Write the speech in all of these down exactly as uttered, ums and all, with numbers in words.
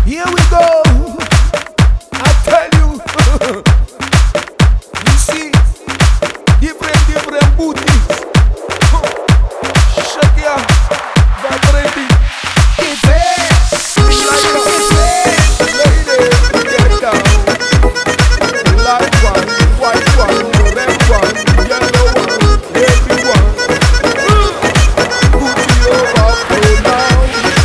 Here we go. I tell you. You see, different, different booties. Shake ya, vibrating. It's it. Like a lady, get down. Light one, white one, red one, yellow one, everyone. Booty over, go down.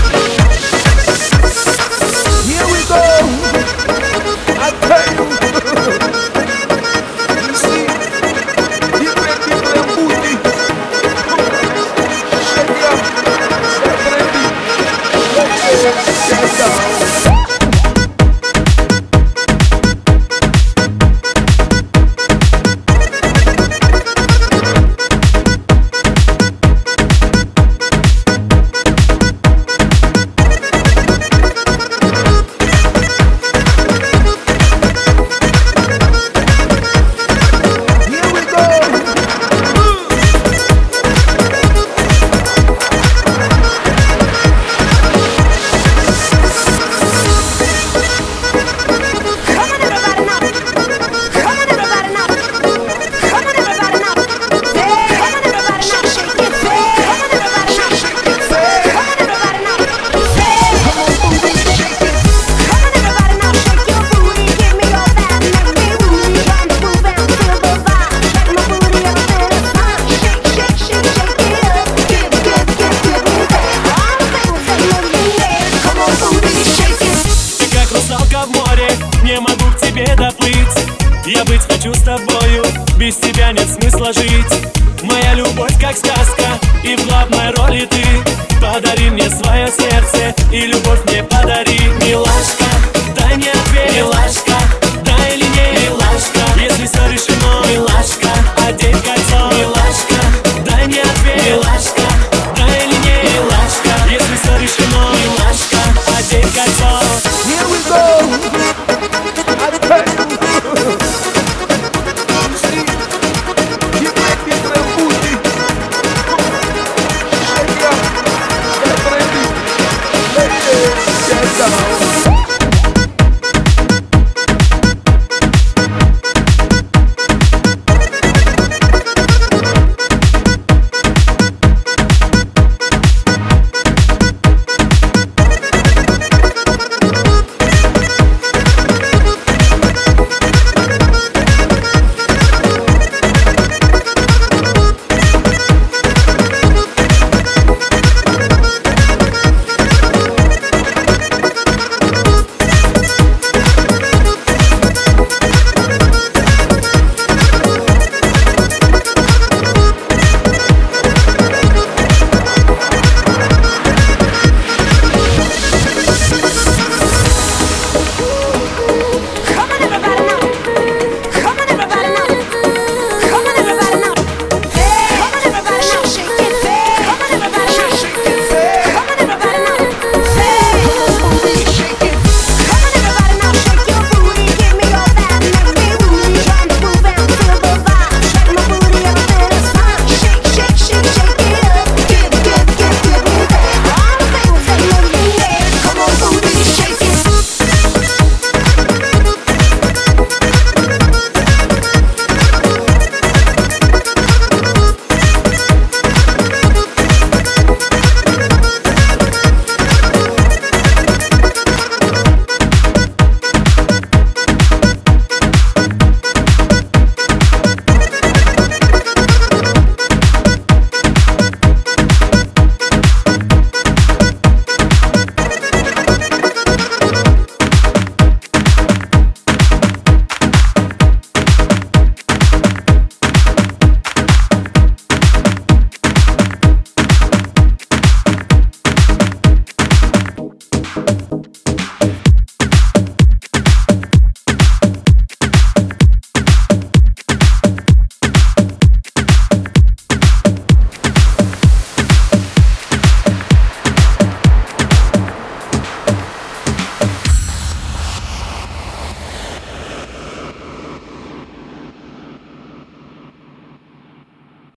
Here we go. I tell you. You see, different, different booties. Shake ya, vibrating. Get down. Не могу к тебе доплыть. Я быть хочу с тобою, без тебя нет смысла жить. Моя любовь как сказка, и в главной роли ты. Подари мне свое сердце, и любовь мне подари.